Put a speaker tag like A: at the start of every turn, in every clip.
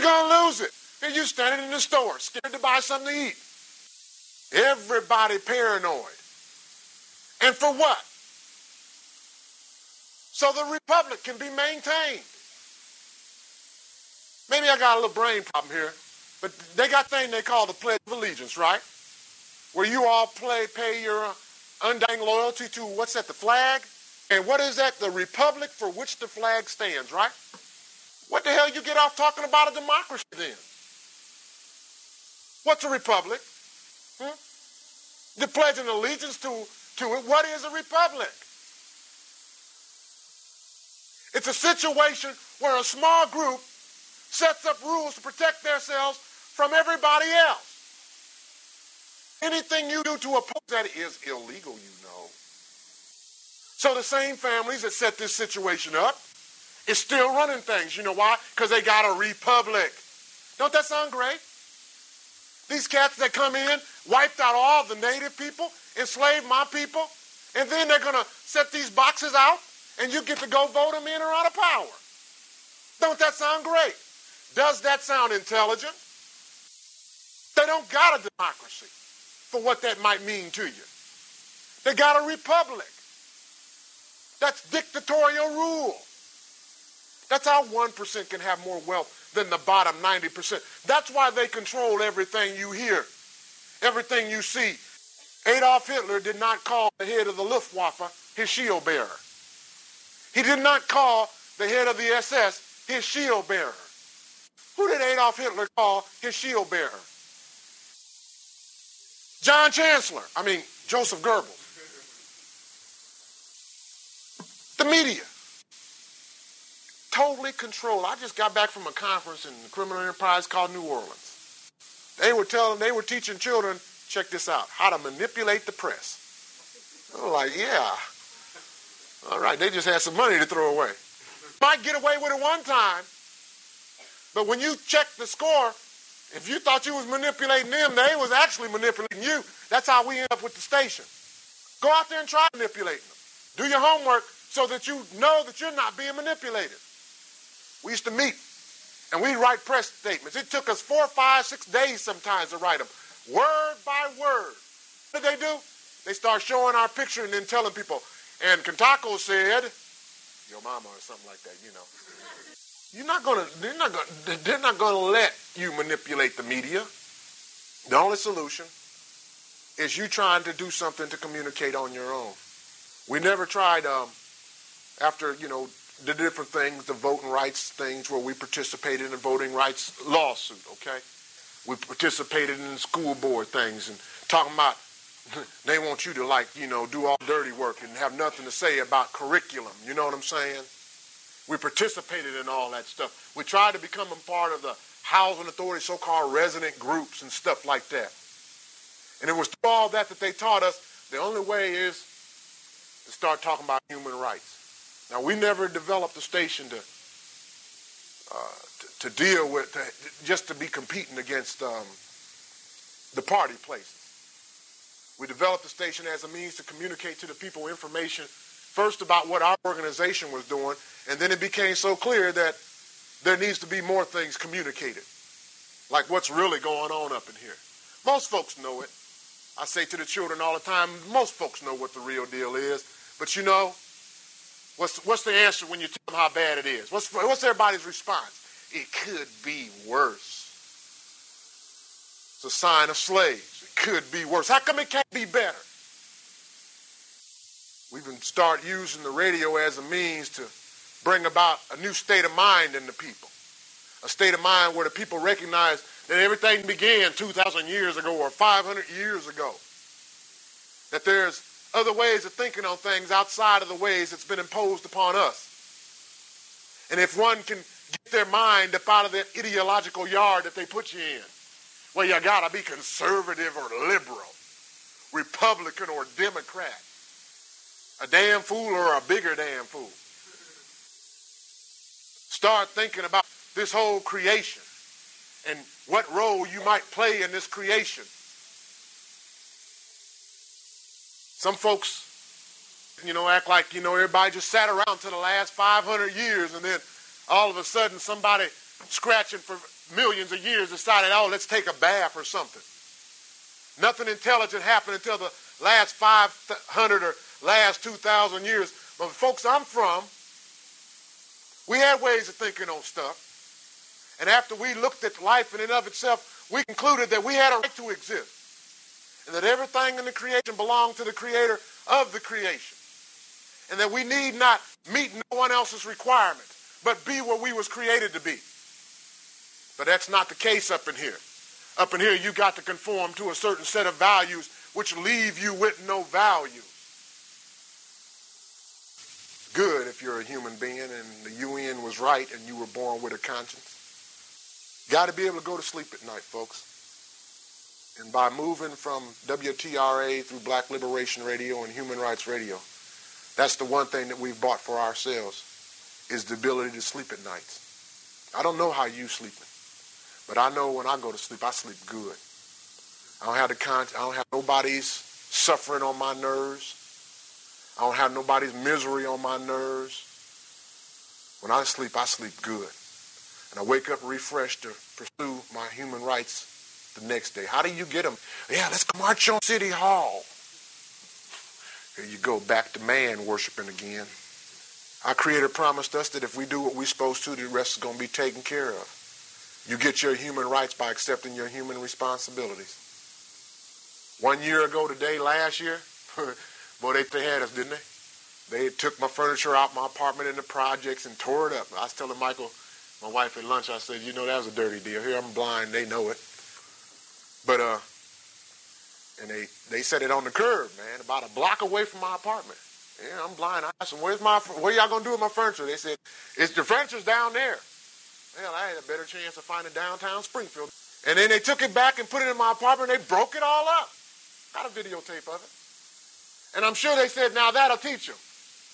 A: going to lose it. And you standing in the store, scared to buy something to eat. Everybody paranoid. And for what? So the republic can be maintained. Maybe I got a little brain problem here, but they got a thing they call the Pledge of Allegiance, right? Where you all pay your undying loyalty to, what's that, the flag? And what is that? The republic for which the flag stands, right? What the hell you get off talking about a democracy then? What's a republic? You're pledging allegiance to it. What is a republic? It's a situation where a small group sets up rules to protect themselves from everybody else. Anything you do to oppose that is illegal, you know. So the same families that set this situation up is still running things. You know why? Because they got a republic. Don't that sound great? These cats that come in, wiped out all the native people, enslaved my people, and then they're going to set these boxes out, and you get to go vote them in or out of power. Don't that sound great? Does that sound intelligent? They don't got a democracy for what that might mean to you. They got a republic. That's dictatorial rule. That's how 1% can have more wealth than the bottom 90%. That's why they control everything you hear, everything you see. Adolf Hitler did not call the head of the Luftwaffe his shield bearer. He did not call the head of the SS his shield bearer. Who did Adolf Hitler call his shield bearer? Joseph Goebbels. The media. Totally controlled. I just got back from a conference in the criminal enterprise called New Orleans. They were teaching children, check this out, how to manipulate the press. I'm like, yeah. All right, they just had some money to throw away. Might get away with it one time, but when you check the score, if you thought you was manipulating them, they was actually manipulating you. That's how we end up with the station. Go out there and try manipulating them. Do your homework so that you know that you're not being manipulated. We used to meet, and we'd write press statements. It took us 4, 5, 6 days sometimes to write them, word by word. What did they do? They start showing our picture and then telling people, and Kentucky said, your mama or something like that, you know. They're not gonna let you manipulate the media. The only solution is you trying to do something to communicate on your own. We never tried, after, the different things, the voting rights things where we participated in a voting rights lawsuit, okay? We participated in school board things and talking about they want you to do all dirty work and have nothing to say about curriculum, you know what I'm saying? We participated in all that stuff. We tried to become a part of the housing authority, so-called resident groups and stuff like that. And it was through all that they taught us the only way is to start talking about human rights. Now, we never developed a station to deal with, just to be competing against the party places. We developed the station as a means to communicate to the people information, first about what our organization was doing, and then it became so clear that there needs to be more things communicated, like what's really going on up in here. Most folks know it. I say to the children all the time, most folks know what the real deal is, but what's the answer when you tell them how bad it is? What's everybody's response? It could be worse. It's a sign of slaves. It could be worse. How come it can't be better? We even start using the radio as a means to bring about a new state of mind in the people. A state of mind where the people recognize that everything began 2,000 years ago or 500 years ago. That there's other ways of thinking on things outside of the ways that's been imposed upon us. And if one can get their mind up out of that ideological yard that they put you in, well, you gotta be conservative or liberal, Republican or Democrat, a damn fool or a bigger damn fool. Start thinking about this whole creation and what role you might play in this creation. Some folks, act like, everybody just sat around to the last 500 years and then All of a sudden, somebody scratching for millions of years decided, oh, let's take a bath or something. Nothing intelligent happened until the last 500 or last 2,000 years. But folks I'm from, we had ways of thinking on stuff. And after we looked at life in and of itself, we concluded that we had a right to exist. And that everything in the creation belonged to the creator of the creation. And that we need not meet no one else's requirements, but be what we was created to be. But that's not the case up in here. Up in here, you got to conform to a certain set of values which leave you with no value. Good if you're a human being and the UN was right and you were born with a conscience. Got to be able to go to sleep at night, folks. And by moving from WTRA through Black Liberation Radio and Human Rights Radio, that's the one thing that we've bought for ourselves, is the ability to sleep at night. I don't know how you sleeping, but I know when I go to sleep, I sleep good. I don't have nobody's suffering on my nerves. I don't have nobody's misery on my nerves. When I sleep good. And I wake up refreshed to pursue my human rights the next day. How do you get them? Yeah, let's march on City Hall. Here you go, back to man worshiping again. Our Creator promised us that if we do what we're supposed to, the rest is going to be taken care of. You get your human rights by accepting your human responsibilities. 1 year ago today, last year, boy, they had us, didn't they? They took my furniture out my apartment in the projects and tore it up. I was telling Michael, my wife, at lunch, I said, you know, that was a dirty deal. Here I'm blind, they know it. But, and they set it on the curb, man, about a block away from my apartment. Yeah, I'm blind. I asked them, what y'all going to do with my furniture? They said, the furniture's down there. Hell, I had a better chance of finding downtown Springfield. And then they took it back and put it in my apartment, and they broke it all up. Got a videotape of it. And I'm sure they said, now that'll teach them.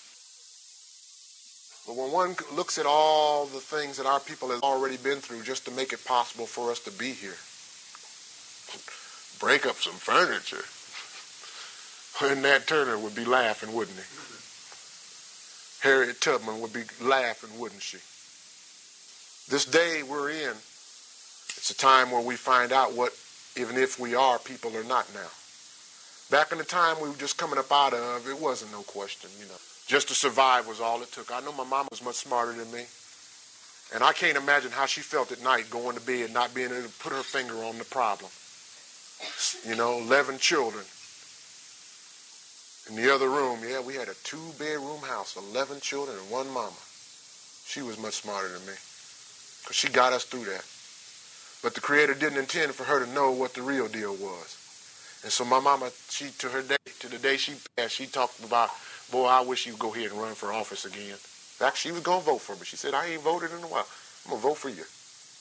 A: But when one looks at all the things that our people have already been through just to make it possible for us to be here, break up some furniture, and Nat Turner would be laughing, wouldn't he? Harriet Tubman would be laughing, wouldn't she? This day we're in, it's a time where we find out what, even if we are people or not now. Back in the time we were just coming up out of, it wasn't no question, you know. Just to survive was all it took. I know my mama was much smarter than me. And I can't imagine how she felt at night going to bed, not being able to put her finger on the problem. You know, 11 children. In the other room, yeah, we had a 2-bedroom house, 11 children and one mama. She was much smarter than me, because she got us through that. But the Creator didn't intend for her to know what the real deal was. And so my mama, to the day she passed, she talked about, boy, I wish you'd go ahead and run for office again. In fact, she was going to vote for me. She said, I ain't voted in a while. I'm going to vote for you.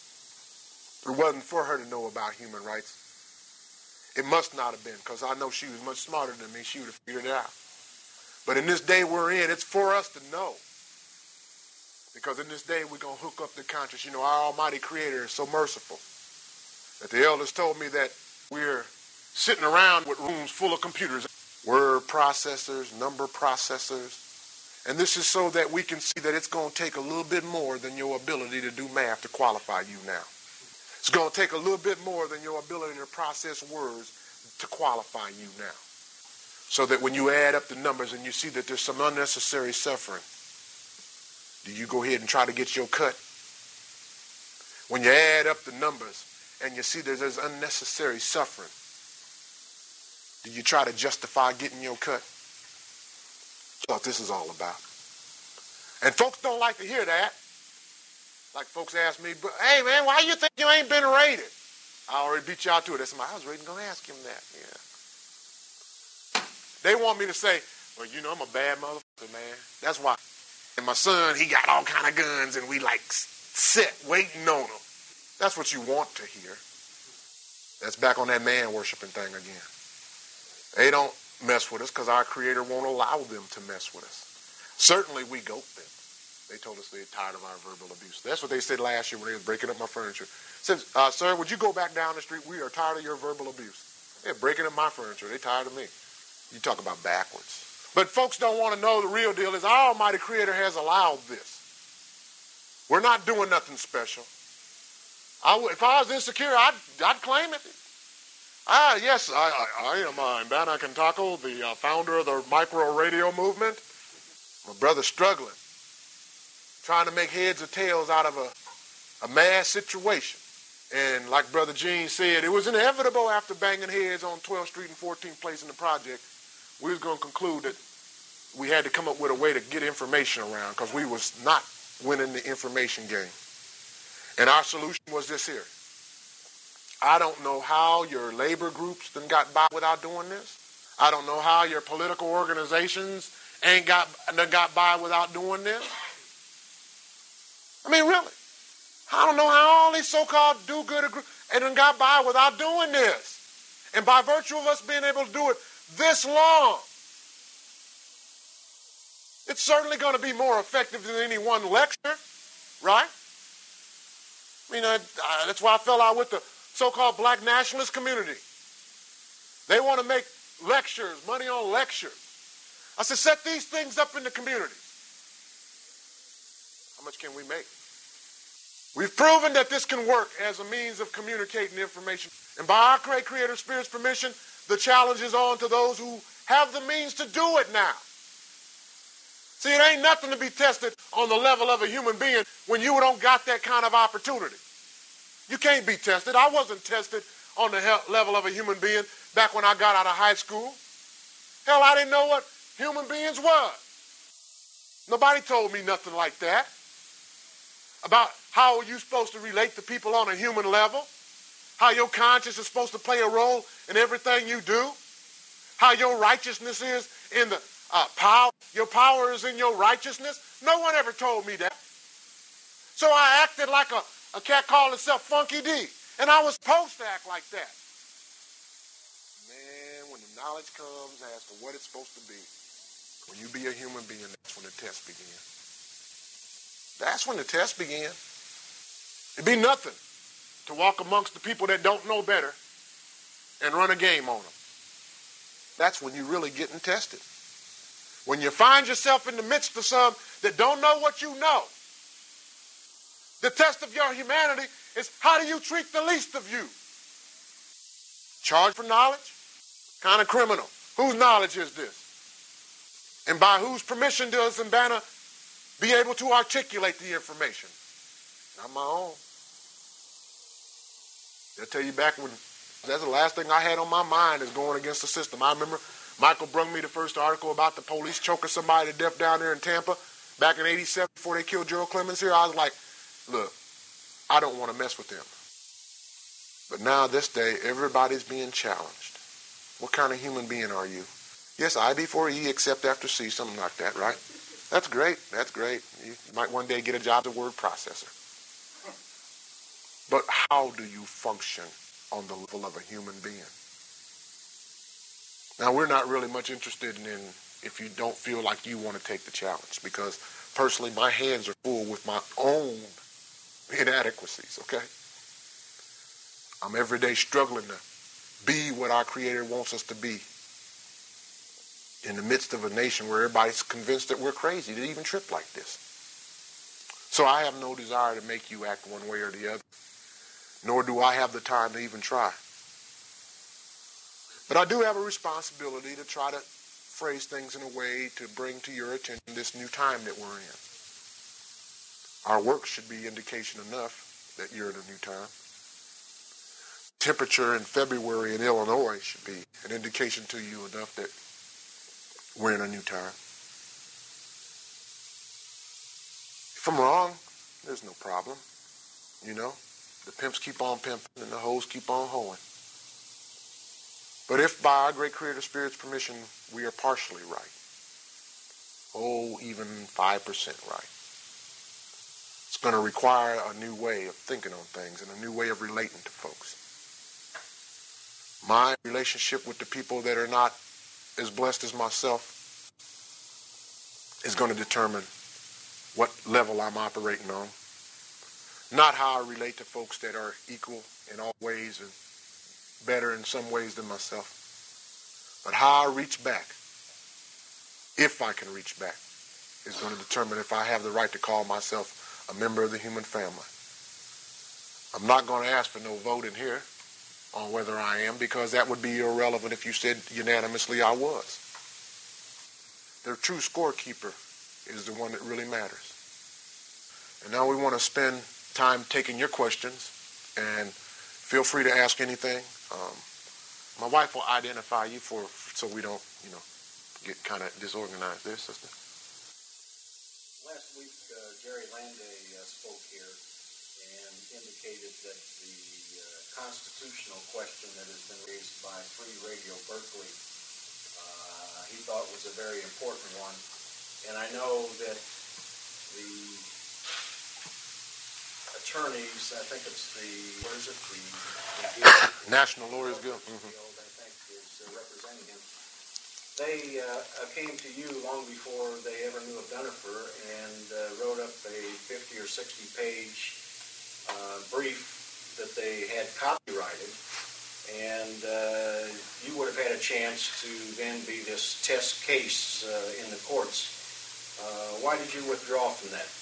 A: It wasn't for her to know about human rights. It must not have been, because I know she was much smarter than me. She would have figured it out. But in this day we're in, it's for us to know. Because in this day we're going to hook up the conscience. You know, our Almighty Creator is so merciful that the elders told me that we're sitting around with rooms full of computers, word processors, number processors. And this is so that we can see that it's going to take a little bit more than your ability to do math to qualify you now. It's going to take a little bit more than your ability to process words to qualify you now. So that when you add up the numbers and you see that there's some unnecessary suffering, do you go ahead and try to get your cut? When you add up the numbers and you see that there's unnecessary suffering, do you try to justify getting your cut? That's what this is all about. And folks don't like to hear that. Like folks ask me, but hey man, why you think you ain't been raided? I already beat y'all to it. That's I was ready to go ask him that. Yeah. They want me to say, well, you know, I'm a bad motherfucker, man. That's why. And my son, he got all kind of guns, and we like sit waiting on him. That's what you want to hear. That's back on that man worshiping thing again. They don't mess with us because our Creator won't allow them to mess with us. Certainly we goat them. They told us they're tired of our verbal abuse. That's what they said last year when they was breaking up my furniture. Said, sir, would you go back down the street? We are tired of your verbal abuse. They're breaking up my furniture. They're tired of me. You talk about backwards. But folks don't want to know the real deal is our Almighty Creator has allowed this. We're not doing nothing special. If I was insecure, I'd claim it. Yes, I am Mbana Kantako, the founder of the micro radio movement. My brother's struggling, trying to make heads or tails out of a mad situation. And like Brother Gene said, it was inevitable after banging heads on 12th Street and 14th Place in the project. We was going to conclude that we had to come up with a way to get information around because we was not winning the information game. And our solution was this here. I don't know how your labor groups done got by without doing this. I don't know how your political organizations ain't got by without doing this. I mean, really. I don't know how all these so-called do-gooder groups done got by without doing this. And by virtue of us being able to do it this long, it's certainly going to be more effective than any one lecture, right? I mean, that's why I fell out with the so-called black nationalist community. They want to make lectures, money on lectures. I said, set these things up in the communities. How much can we make? We've proven that this can work as a means of communicating information. And by our great creator spirit's permission, the challenge is on to those who have the means to do it now. See, it ain't nothing to be tested on the level of a human being when you don't got that kind of opportunity. You can't be tested. I wasn't tested on the level of a human being back when I got out of high school. Hell, I didn't know what human beings was. Nobody told me nothing like that about how you're supposed to relate to people on a human level, how your conscience is supposed to play a role in everything you do, how your righteousness is in the power, your power is in your righteousness. No one ever told me that. So I acted like a cat called itself Funky D, and I was supposed to act like that. Man, when the knowledge comes as to what it's supposed to be, when you be a human being, that's when the test begins. That's when the test began. It'd be nothing to walk amongst the people that don't know better and run a game on them. That's when you're really getting tested. When you find yourself in the midst of some that don't know what you know, the test of your humanity is how do you treat the least of you? Charged for knowledge? Kind of criminal. Whose knowledge is this? And by whose permission does Mbana be able to articulate the information? Not my own. I'll tell you back when, that's the last thing I had on my mind is going against the system. I remember Michael brung me the first article about the police choking somebody to death down there in Tampa back in '87 before they killed Gerald Clemens here. I was like, look, I don't want to mess with them. But now this day, everybody's being challenged. What kind of human being are you? Yes, I before E except after C, something like that, right? That's great. That's great. You might one day get a job as a word processor. But how do you function on the level of a human being? Now, we're not really much interested in if you don't feel like you want to take the challenge, because personally, my hands are full with my own inadequacies, okay? I'm every day struggling to be what our Creator wants us to be in the midst of a nation where everybody's convinced that we're crazy to even trip like this. So I have no desire to make you act one way or the other, nor do I have the time to even try. But I do have a responsibility to try to phrase things in a way to bring to your attention this new time that we're in. Our work should be indication enough that you're in a new time. Temperature in February in Illinois should be an indication to you enough that we're in a new time. If I'm wrong, there's no problem. You know, the pimps keep on pimping and the hoes keep on hoeing. But if by our great Creator Spirit's permission we are partially right, even 5% right, it's going to require a new way of thinking on things and a new way of relating to folks. My relationship with the people that are not as blessed as myself is going to determine what level I'm operating on. Not how I relate to folks that are equal in all ways and better in some ways than myself. But how I reach back, if I can reach back, is going to determine if I have the right to call myself a member of the human family. I'm not going to ask for no vote in here on whether I am, because that would be irrelevant if you said unanimously I was. The true scorekeeper is the one that really matters. And now we want to spend time taking your questions, and feel free to ask anything. My wife will identify you so we don't, get kind of disorganized there, sister.
B: Last week, Jerry Landay spoke here and indicated that the constitutional question that has been raised by Free Radio Berkeley, he thought was a very important one. And I know that the attorneys, I think it's the
A: National Lawyers Guild,
B: I think is representing him. They came to you long before they ever knew of Dunifer and wrote up a 50 or 60 page brief that they had copyrighted, and you would have had a chance to then be this test case in the courts. Why did you withdraw from that?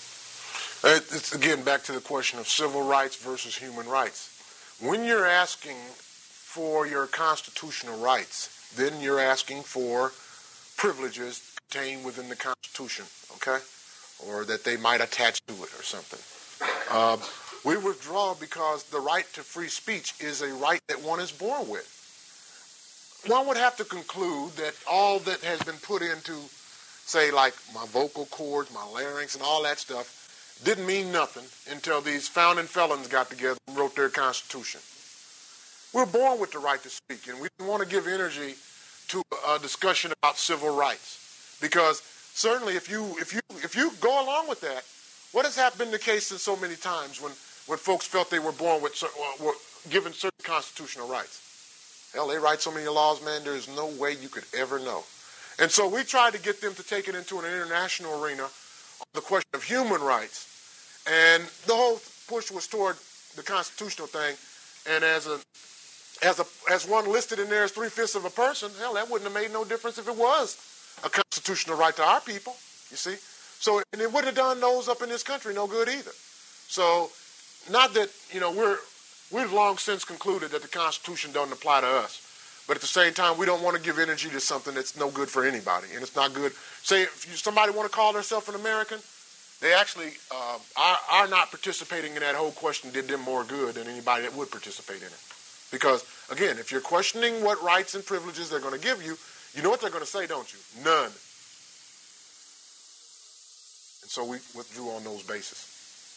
A: It's again back to the question of civil rights versus human rights. When you're asking for your constitutional rights, then you're asking for privileges contained within the Constitution, okay? Or that they might attach to it or something. We withdraw because the right to free speech is a right that one is born with. One would have to conclude that all that has been put into, say, like my vocal cords, my larynx, and all that stuff didn't mean nothing until these founding felons got together and wrote their Constitution. We're born with the right to speak, and we want to give energy to a discussion about civil rights, because certainly if you go along with that, what has been the case in so many times when folks felt they were born with were given certain constitutional rights? Hell, they write so many laws, man, there's no way you could ever know. And so we tried to get them to take it into an international arena on the question of human rights, and the whole push was toward the constitutional thing. And as one listed in there as 3/5 of a person, hell, that wouldn't have made no difference if it was a constitutional right to our people, you see. So, and it wouldn't have done those up in this country no good either. So, not that, we've long since concluded that the Constitution doesn't apply to us. But at the same time, we don't want to give energy to something that's no good for anybody. And it's not good. Say, if somebody want to call themselves an American, they actually are not participating in that whole question did them more good than anybody that would participate in it. Because, again, if you're questioning what rights and privileges they're going to give you, you know what they're going to say, don't you? None. And so we withdrew on those bases.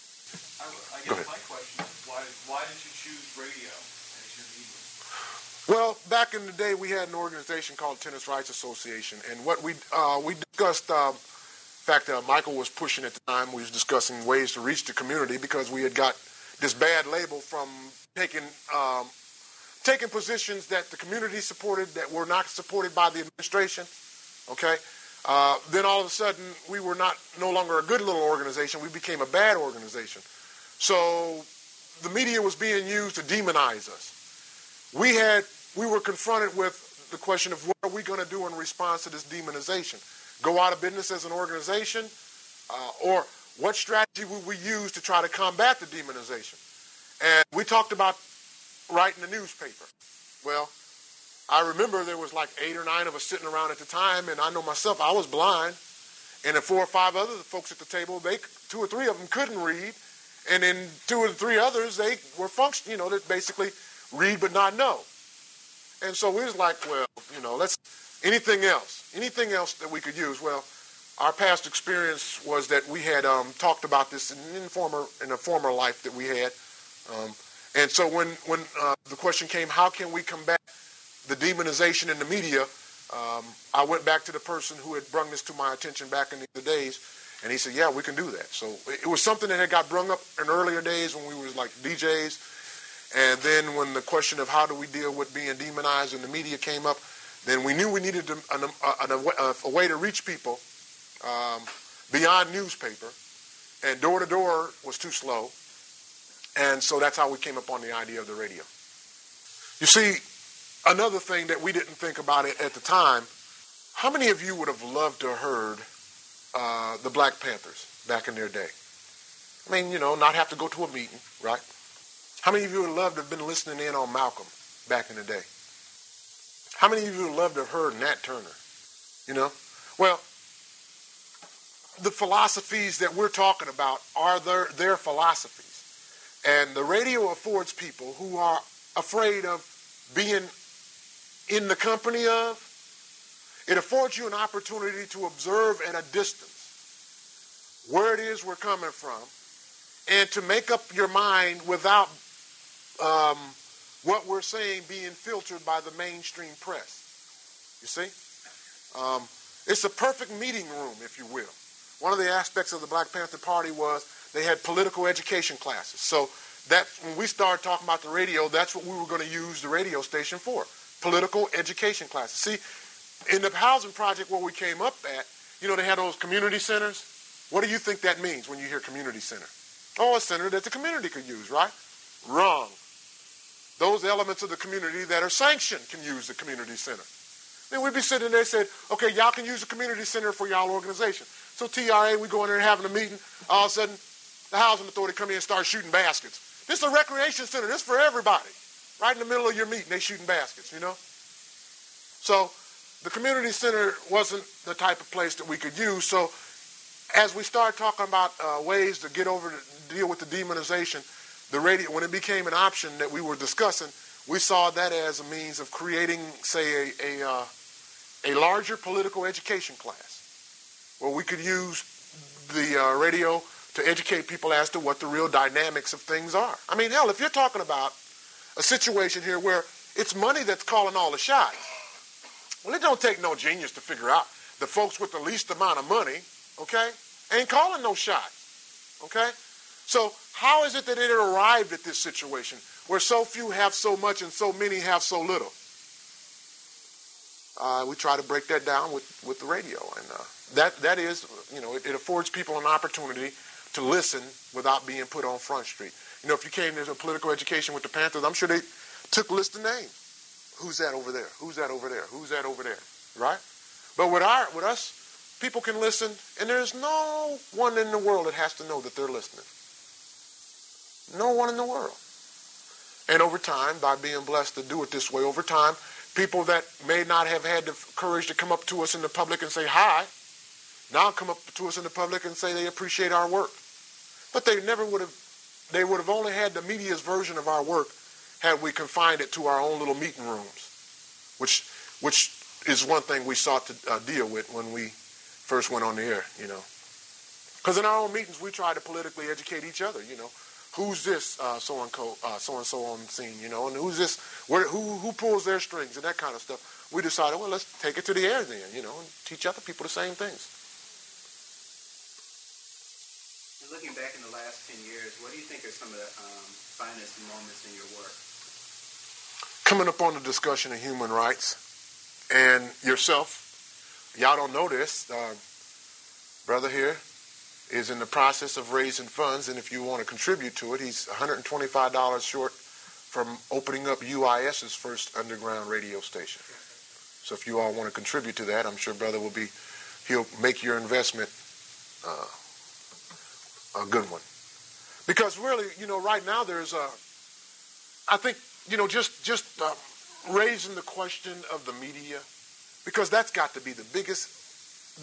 C: I guess my question is, why did you choose radio as your medium?
A: Well, back in the day, we had an organization called Tennis Rights Association, and what we discussed, in fact, Michael was pushing at the time, we was discussing ways to reach the community because we had got this bad label from taking positions that the community supported that were not supported by the administration, okay? Then all of a sudden, we were no longer a good little organization. We became a bad organization. So the media was being used to demonize us. We were confronted with the question of what are we going to do in response to this demonization? Go out of business as an organization? Or what strategy would we use to try to combat the demonization? And we talked about writing a newspaper. Well, I remember there was like 8 or 9 of us sitting around at the time, and I know myself, I was blind, and the 4 or 5 other folks at the table, 2 or 3 of them couldn't read, and then 2 or 3 others, they were functional, that basically read but not know. And so we was like, well, anything else that we could use. Well, our past experience was that we had talked about this in a former life that we had. And so when the question came, how can we combat the demonization in the media, I went back to the person who had brung this to my attention back in the days, and he said, yeah, we can do that. So it was something that had got brung up in earlier days when we was like DJs, and then when the question of how do we deal with being demonized in the media came up, then we knew we needed a way to reach people beyond newspaper, and door-to-door was too slow. And so that's how we came up on the idea of the radio. You see, another thing that we didn't think about it at the time, how many of you would have loved to have heard the Black Panthers back in their day? I mean, not have to go to a meeting, right? How many of you would love to have been listening in on Malcolm back in the day? How many of you would love to have heard Nat Turner? Well, the philosophies that we're talking about are their philosophies. And the radio affords people who are afraid of being in the company of, it affords you an opportunity to observe at a distance where it is we're coming from and to make up your mind without what we're saying being filtered by the mainstream press. You see? It's a perfect meeting room, if you will. One of the aspects of the Black Panther Party was they had political education classes. So that when we started talking about the radio, that's what we were going to use the radio station for, political education classes. See, in the housing project where we came up at, they had those community centers. What do you think that means when you hear community center? Oh, a center that the community could use, right? Wrong. Those elements of the community that are sanctioned can use the community center. Then we'd be sitting there and said, okay, y'all can use the community center for y'all organization. So TRA, we go in there and having a meeting. All of a sudden, the housing authority come in and start shooting baskets. This is a recreation center. This is for everybody. Right in the middle of your meeting, they shooting baskets, So the community center wasn't the type of place that we could use. So as we started talking about ways to deal with the demonization, the radio, when it became an option that we were discussing, we saw that as a means of creating, say, a larger political education class where we could use the radio to educate people as to what the real dynamics of things are. I mean, hell, if you're talking about a situation here where it's money that's calling all the shots, well, it don't take no genius to figure out the folks with the least amount of money, okay, ain't calling no shots, okay? So how is it that it arrived at this situation where so few have so much and so many have so little? We try to break that down with the radio. And that is, it affords people an opportunity to listen without being put on Front Street. If you came into political education with the Panthers, I'm sure they took a list of names. Who's that over there? Who's that over there? Who's that over there? Right? But with us, people can listen, and there's no one in the world that has to know that they're listening. No one in the world. And over time, by being blessed to do it this way, over time, people that may not have had the courage to come up to us in the public and say hi, now come up to us in the public and say they appreciate our work. But they would have only had the media's version of our work had we confined it to our own little meeting rooms, which is one thing we sought to deal with when we first went on the air, Because in our own meetings, we try to politically educate each other, Who's this so-and-so on the scene, and who's this, who pulls their strings and that kind of stuff. We decided, well, let's take it to the air then, and teach other people the same things.
D: Looking back in the last 10 years, what do you think are some of the finest moments in your work?
A: Coming up on the discussion of human rights and yourself, y'all don't know this, brother here is in the process of raising funds, and if you want to contribute to it, he's $125 short from opening up UIS's first underground radio station. So if you all want to contribute to that, I'm sure brother he'll make your investment a good one. Because really, right now there's I think, just raising the question of the media, because that's got to be the biggest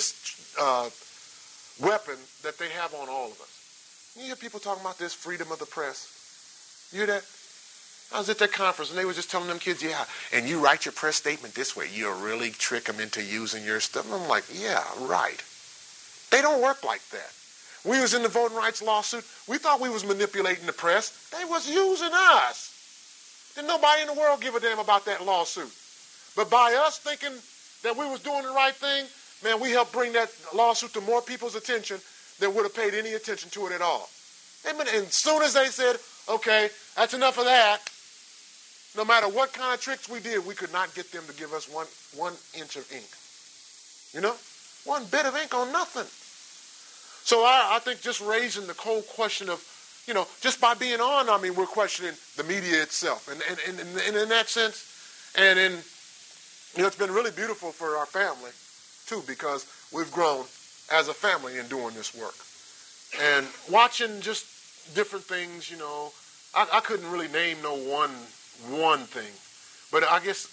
A: weapon that they have on all of us. You hear people talking about this freedom of the press. You hear that? I was at that conference and they were just telling them kids, yeah, and you write your press statement this way, you'll really trick them into using your stuff. And I'm like, yeah, right. They don't work like that. We was in the voting rights lawsuit. We thought we was manipulating the press. They was using us. Didn't nobody in the world give a damn about that lawsuit. But by us thinking that we was doing the right thing, man, we helped bring that lawsuit to more people's attention than would have paid any attention to it at all. And as soon as they said, okay, that's enough of that, no matter what kind of tricks we did, we could not get them to give us one inch of ink. One bit of ink on nothing. So I think just raising the whole question of, just by being on, we're questioning the media itself. And in that sense, and it's been really beautiful for our family, too, because we've grown as a family in doing this work. And watching just different things, I couldn't really name no one thing, but I guess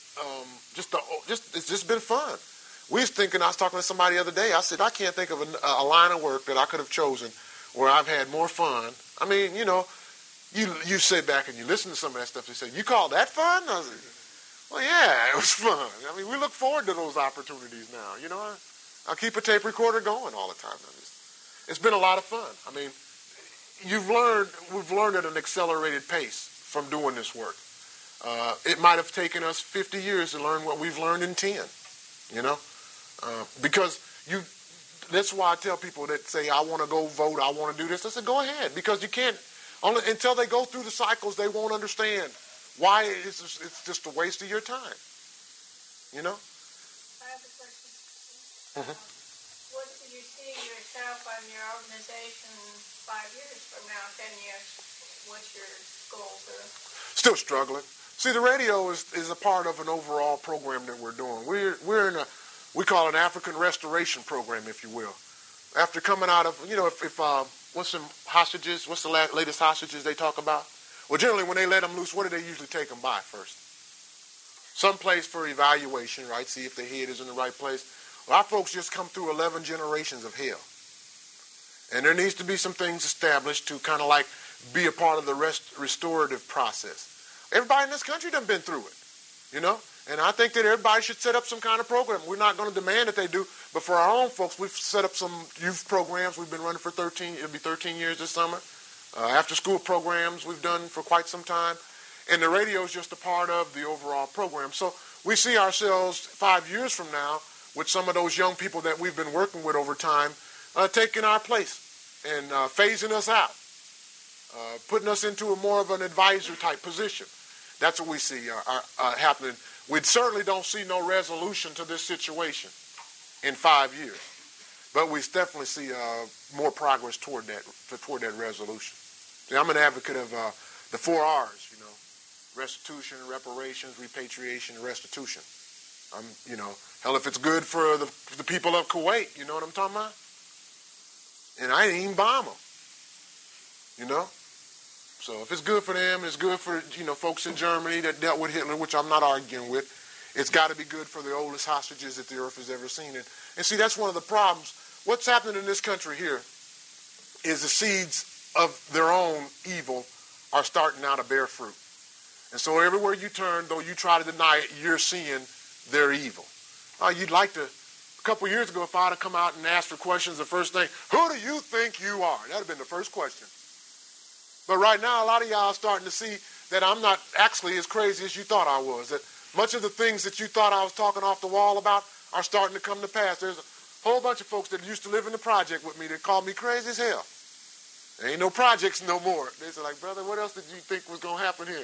A: it's just been fun. I was talking to somebody the other day. I said I can't think of a line of work that I could have chosen where I've had more fun. I mean, you sit back and you listen to some of that stuff. They say, "You call that fun?" I said, "Well, yeah, it was fun." I mean, we look forward to those opportunities now. I keep a tape recorder going all the time. It's been a lot of fun. I mean, we've learned at an accelerated pace from doing this work. It might have taken us 50 years to learn what we've learned in 10, because that's why I tell people that say, I want to go vote, I want to do this. I said, go ahead, because you can't, until they go through the cycles, they won't understand why it's just a waste of your time,
E: I have a question.
A: Mm-hmm.
E: What do you see yourself and your organization 5 years from now, 10 years? What's your goals?
A: Still struggling. See, the radio is a part of an overall program that we're doing. We're in we call it an African restoration program, if you will. After coming out of, what's some hostages, what's the latest hostages they talk about? Well, generally when they let them loose, what do they usually take them by first? Some place for evaluation, right? See if their head is in the right place. Well, our folks just come through 11 generations of hell. And there needs to be some things established to kind of like be a part of the restorative process. Everybody in this country done been through it, And I think that everybody should set up some kind of program. We're not going to demand that they do, but for our own folks, we've set up some youth programs. We've been running for it'll be 13 years this summer. After school programs we've done for quite some time. And the radio is just a part of the overall program. So we see ourselves 5 years from now with some of those young people that we've been working with over time taking our place and phasing us out, putting us into more of an advisor type position. That's what we see happening. We certainly don't see no resolution to this situation in 5 years, but we definitely see more progress toward that resolution. See, I'm an advocate of the 4 R's, restitution, reparations, repatriation, and restitution. Hell, if it's good for the people of Kuwait, you know what I'm talking about? And I didn't even bomb them, So if it's good for them, it's good for, folks in Germany that dealt with Hitler, which I'm not arguing with. It's got to be good for the oldest hostages that the earth has ever seen. And see, that's one of the problems. What's happening in this country here is the seeds of their own evil are starting now to bear fruit. And so everywhere you turn, though you try to deny it, you're seeing their evil. A couple of years ago, if I'd have come out and asked for questions, the first thing, who do you think you are? That would have been the first question. But right now, a lot of y'all are starting to see that I'm not actually as crazy as you thought I was. That much of the things that you thought I was talking off the wall about are starting to come to pass. There's a whole bunch of folks that used to live in the project with me that called me crazy as hell. There ain't no projects no more. They said, like, brother, what else did you think was going to happen here?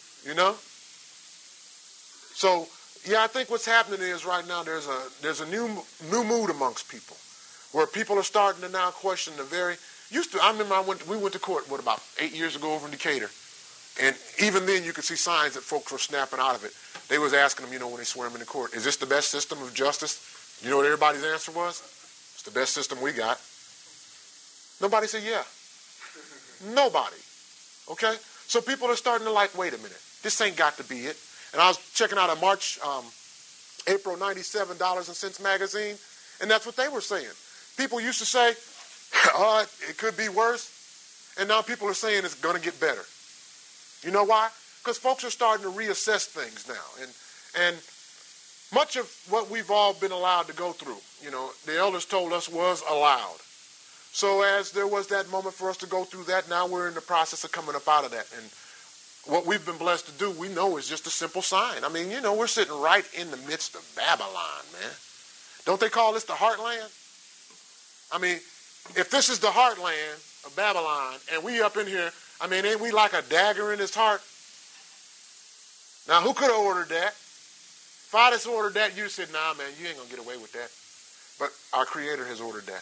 A: So, yeah, I think what's happening is right now there's a new mood amongst people where people are starting to now question I remember we went to court, about 8 years ago over in Decatur. And even then you could see signs that folks were snapping out of it. They was asking them, when they swear them in the court, is this the best system of justice? You know what everybody's answer was? It's the best system we got. Nobody said yeah. Nobody. Okay? So people are starting to wait a minute. This ain't got to be it. And I was checking out a April 97 Dollars and Cents magazine, and that's what they were saying. People used to say, it could be worse. And now people are saying it's going to get better. You know why? Because folks are starting to reassess things now. And much of what we've all been allowed to go through, the elders told us was allowed. So as there was that moment for us to go through that, now we're in the process of coming up out of that. And what we've been blessed to do, we know is just a simple sign. I mean, we're sitting right in the midst of Babylon, man. Don't they call this the heartland? I mean, if this is the heartland of Babylon, and we up in here, I mean, ain't we like a dagger in his heart? Now, who could have ordered that? If I just ordered that, you'd said, nah, man, you ain't going to get away with that. But our Creator has ordered that.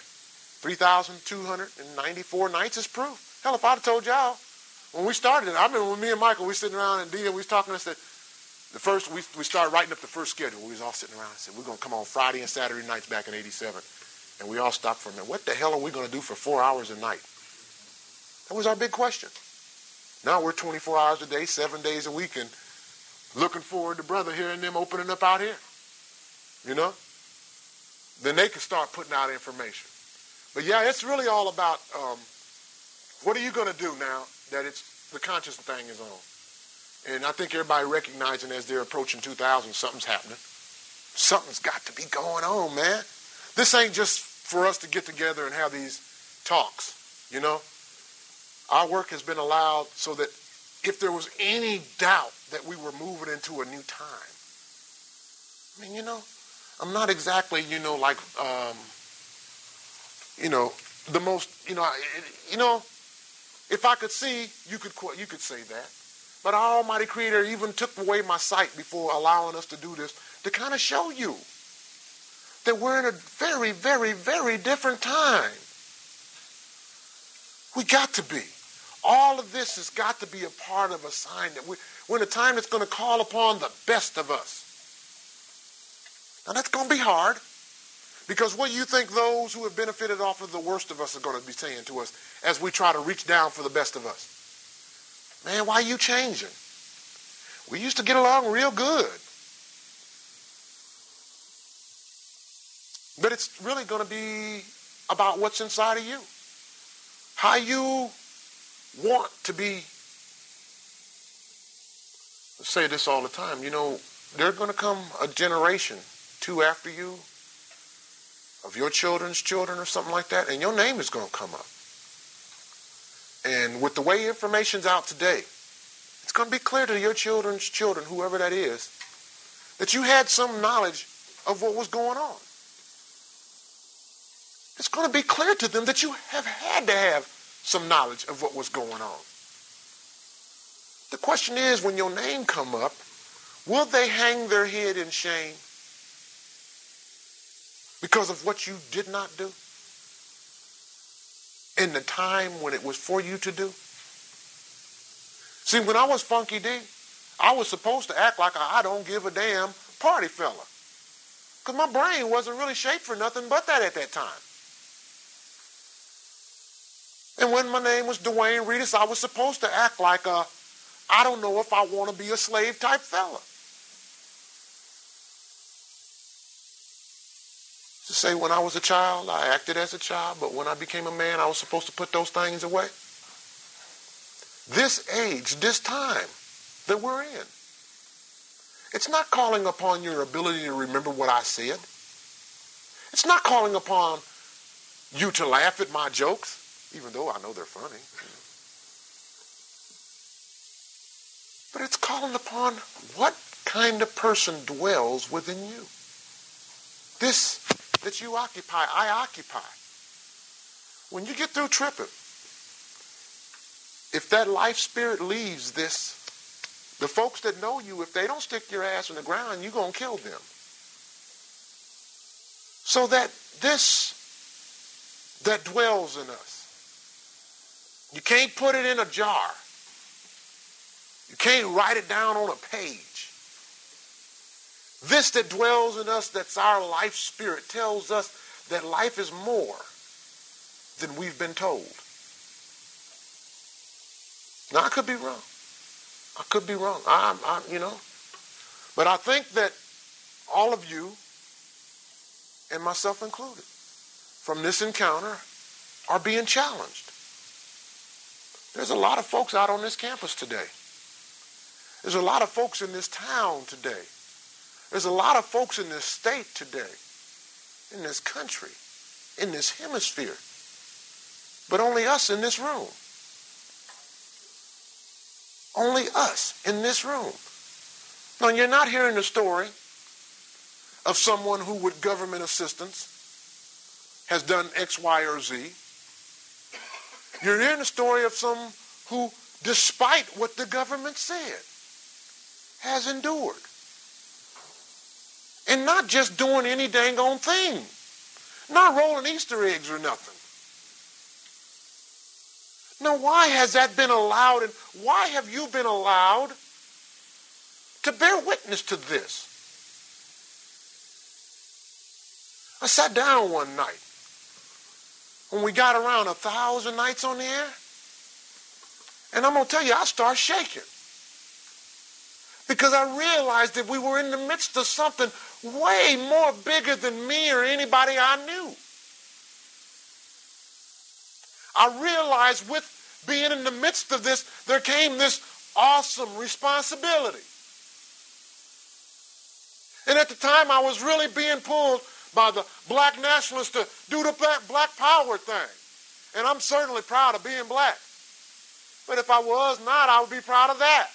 A: 3,294 nights is proof. Hell, if I'd have told y'all, when we started it, I remember when me and Michael, we sitting around and Dia, we was talking, and said, we started writing up the first schedule. We was all sitting around and said, we're going to come on Friday and Saturday nights back in 87. And we all stopped for a minute. What the hell are we going to do for 4 hours a night? That was our big question. Now we're 24 hours a day, 7 days a week, and looking forward to brother hearing them opening up out here. You know? Then they can start putting out information. But yeah, it's really all about what are you going to do now that the conscious thing is on. And I think everybody recognizing as they're approaching 2000, something's happening. Something's got to be going on, man. This ain't just for us to get together and have these talks, you know. Our work has been allowed so that if there was any doubt that we were moving into a new time, I mean, you know, I'm not exactly, you know, like, you know, the most, you know, if I could see, you could say that. But our Almighty Creator even took away my sight before allowing us to do this to kind of show you that we're in a very, very, very different time. We got to be. All of this has got to be a part of a sign that we're in a time that's going to call upon the best of us. Now that's going to be hard, because what do you think those who have benefited off of the worst of us are going to be saying to us as we try to reach down for the best of us? Man, why are you changing? We used to get along real good. But it's really going to be about what's inside of you. How you want to be. I say this all the time. You know, there's going to come a generation, 2 after you, of your children's children or something like that, and your name is going to come up. And with the way information's out today, it's going to be clear to your children's children, whoever that is, that you had some knowledge of what was going on. It's going to be clear to them that you have had to have some knowledge of what was going on. The question is, when your name come up, will they hang their head in shame because of what you did not do in the time when it was for you to do? See, when I was Funky D, I was supposed to act like a I don't give a damn party fella, because my brain wasn't really shaped for nothing but that at that time. And when my name was Dwayne Reedus, I was supposed to act like a I don't know if I want to be a slave type fella. To say when I was a child, I acted as a child, but when I became a man, I was supposed to put those things away. This age, this time that we're in, it's not calling upon your ability to remember what I said. It's not calling upon you to laugh at my jokes, even though I know they're funny. But it's calling upon what kind of person dwells within you. This that you occupy, I occupy. When you get through tripping, if that life spirit leaves this, the folks that know you, if they don't stick your ass in the ground, you're going to kill them. So that this that dwells in us, you can't put it in a jar. You can't write it down on a page. This that dwells in us, that's our life spirit, tells us that life is more than we've been told. Now, I could be wrong. I could be wrong. You know. But I think that all of you, and myself included, from this encounter, are being challenged. There's a lot of folks out on this campus today. There's a lot of folks in this town today. There's a lot of folks in this state today, in this country, in this hemisphere, but only us in this room. Only us in this room. Now, you're not hearing the story of someone who, with government assistance, has done X, Y, or Z. You're hearing the story of some who, despite what the government said, has endured. And not just doing any dang on thing. Not rolling Easter eggs or nothing. Now, why has that been allowed, and why have you been allowed to bear witness to this? I sat down one night when we got around 1,000 nights on the air. And I'm going to tell you, I start shaking. Because I realized that we were in the midst of something way more bigger than me or anybody I knew. I realized with being in the midst of this, there came this awesome responsibility. And at the time, I was really being pulled by the black nationalists to do the black power thing. And I'm certainly proud of being black. But if I was not, I would be proud of that.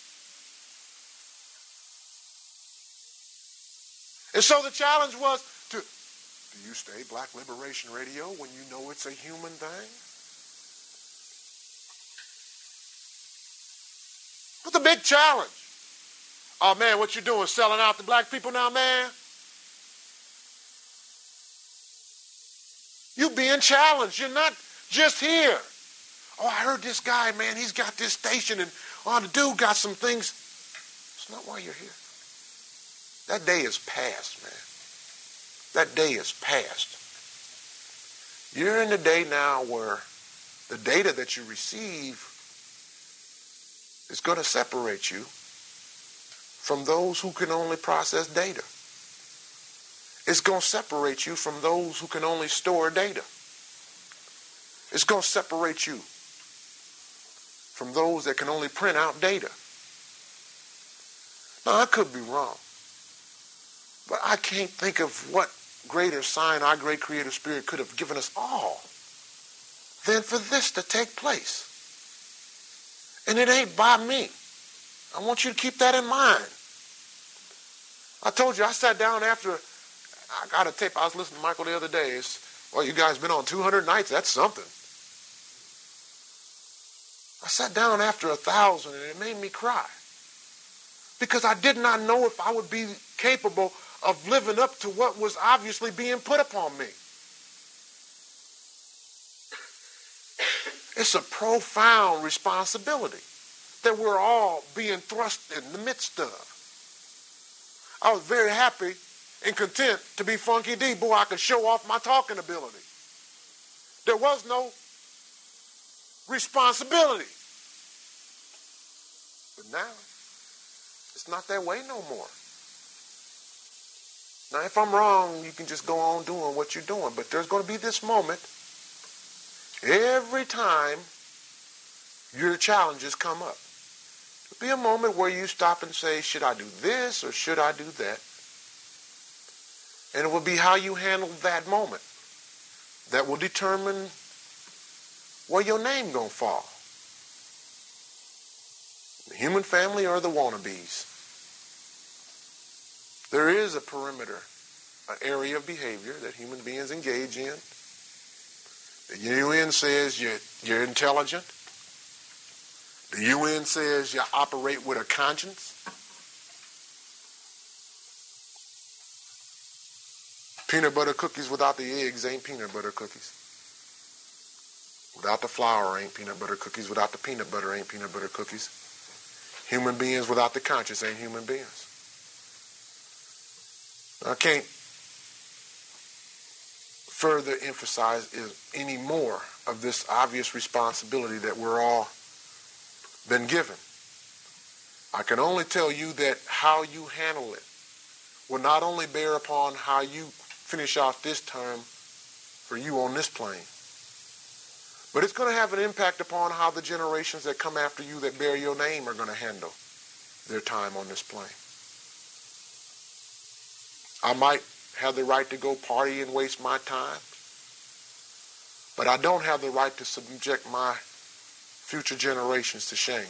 A: And so the challenge was to, do you stay Black Liberation Radio when you know it's a human thing? What's the big challenge? Oh man, what you doing, selling out to black people now, man? You being challenged. You're not just here. Oh, I heard this guy, man, he's got this station and oh, the dude got some things. It's not why you're here. That day is past, man. That day is past. You're in the day now where the data that you receive is going to separate you from those who can only process data. It's going to separate you from those who can only store data. It's going to separate you from those that can only print out data. Now, I could be wrong, but I can't think of what greater sign our great creative spirit could have given us all than for this to take place. And it ain't by me. I want you to keep that in mind. I told you, I sat down after, I got a tape, I was listening to Michael the other day. Well, you guys been on 200 nights, that's something. I sat down after 1,000 and it made me cry. Because I did not know if I would be capable of living up to what was obviously being put upon me. It's a profound responsibility that we're all being thrust in the midst of. I was very happy and content to be Funky D. Boy, I could show off my talking ability. There was no responsibility. But now, it's not that way no more. Now, if I'm wrong, you can just go on doing what you're doing. But there's going to be this moment every time your challenges come up. There'll be a moment where you stop and say, should I do this or should I do that? And it will be how you handle that moment that will determine where your name gonna fall. The human family or the wannabes. There is a perimeter, an area of behavior that human beings engage in. The UN says you're intelligent. The UN says you operate with a conscience. Peanut butter cookies without the eggs ain't peanut butter cookies. Without the flour ain't peanut butter cookies. Without the peanut butter ain't peanut butter cookies. Human beings without the conscience ain't human beings. I can't further emphasize any more of this obvious responsibility that we're all been given. I can only tell you that how you handle it will not only bear upon how you finish off this term for you on this plane, but it's going to have an impact upon how the generations that come after you that bear your name are going to handle their time on this plane. I might have the right to go party and waste my time, but I don't have the right to subject my future generations to shame.